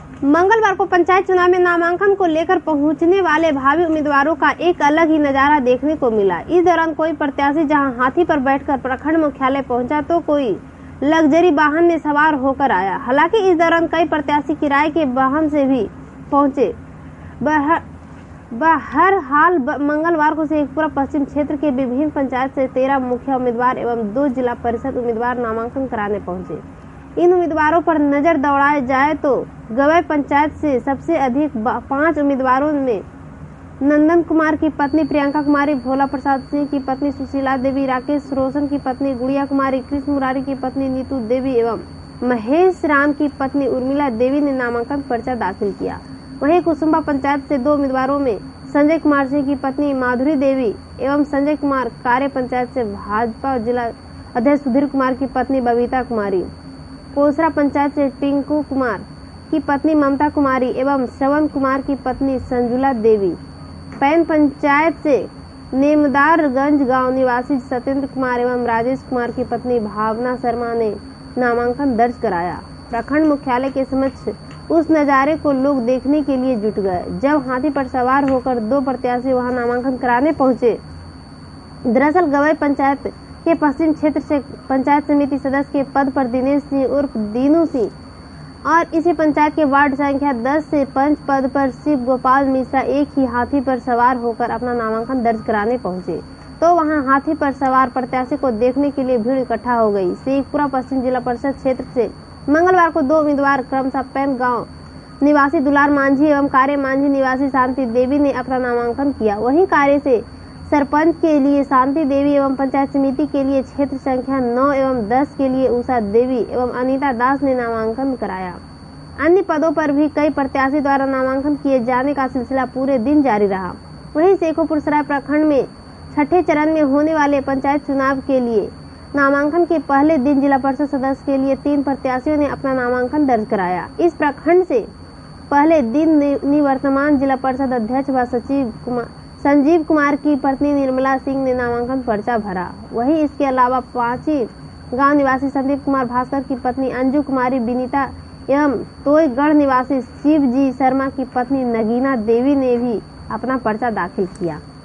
मंगलवार को पंचायत चुनाव में नामांकन को लेकर पहुंचने वाले भावी उम्मीदवारों का एक अलग ही नजारा देखने को मिला। इस दौरान कोई प्रत्याशी जहां हाथी पर बैठकर प्रखंड मुख्यालय पहुंचा तो कोई लग्जरी वाहन में सवार होकर आया। हालांकि इस दौरान कई प्रत्याशी किराए के वाहन से भी पहुंचे। बहरहाल मंगलवार को शेखपुरा पश्चिम क्षेत्र के विभिन्न पंचायत से 13 मुखिया उम्मीदवार एवं 2 जिला परिषद उम्मीदवार नामांकन कराने पहुंचे। इन उम्मीदवारों पर नजर दौड़ाए जाए तो गवई पंचायत से सबसे अधिक 5 उम्मीदवारों में नंदन कुमार की पत्नी प्रियंका कुमारी, भोला प्रसाद सिंह की पत्नी सुशीला देवी, राकेश रोशन की पत्नी गुड़िया कुमारी, कृष्ण मुरारी की पत्नी नीतू देवी एवं महेश राम की पत्नी उर्मिला देवी ने नामांकन पर्चा दाखिल किया। वहीं कुसुम्बा पंचायत से 2 उम्मीदवारों में संजय कुमार सिंह की पत्नी माधुरी देवी एवं संजय कुमार कार्य पंचायत से भाजपा जिला अध्यक्ष सुधीर कुमार की पत्नी बबीता कुमारी, कोसरा पंचायत से टिंकू कुमार की पत्नी ममता कुमारी एवं श्रवण कुमार की पत्नी संजुला देवी, पैन पंचायत से नेमदारगंज गांव निवासी सत्येंद्र कुमार एवं राजेश कुमार की पत्नी भावना शर्मा ने नामांकन दर्ज कराया। प्रखंड मुख्यालय के समक्ष उस नजारे को लोग देखने के लिए जुट गए जब हाथी पर सवार होकर 2 प्रत्याशी वहां नामांकन कराने पहुंचे। दरअसल गवई पंचायत के पश्चिम क्षेत्र से पंचायत समिति सदस्य के पद पर दिनेश सिंह उर्फ दीनू सिंह और इसी पंचायत के वार्ड संख्या 10 से पंच पद पर शिव गोपाल मिश्रा एक ही हाथी पर सवार होकर अपना नामांकन दर्ज कराने पहुंचे तो वहां हाथी पर सवार प्रत्याशी को देखने के लिए भीड़ इकट्ठा हो गई। शेखपुरा पश्चिम जिला परिषद क्षेत्र से मंगलवार को 2 उम्मीदवार क्रमशः पैन गांव निवासी दुलार मांझी एवं कार्य मांझी निवासी शांति देवी ने अपना नामांकन किया। वहीं कार्य से सरपंच के लिए शांति देवी एवं पंचायत समिति के लिए क्षेत्र संख्या 9 एवं 10 के लिए उषा देवी एवं अनीता दास ने नामांकन कराया। अन्य पदों पर भी कई प्रत्याशी द्वारा नामांकन किए जाने का सिलसिला पूरे दिन जारी रहा। वहीं शेखोपुर सराय प्रखंड में 6ठे चरण में होने वाले पंचायत चुनाव के लिए नामांकन के पहले दिन जिला परिषद सदस्य के लिए 3 प्रत्याशियों ने अपना नामांकन दर्ज कराया। इस प्रखंड से पहले दिन निवर्तमान जिला परिषद अध्यक्ष व सचिव संजीव कुमार की पत्नी निर्मला सिंह ने नामांकन पर्चा भरा। वहीं इसके अलावा 5 गांव निवासी संदीप कुमार भास्कर की पत्नी अंजू कुमारी विनीता एवं तोयगढ़ निवासी शिवजी शर्मा की पत्नी नगीना देवी ने भी अपना पर्चा दाखिल किया।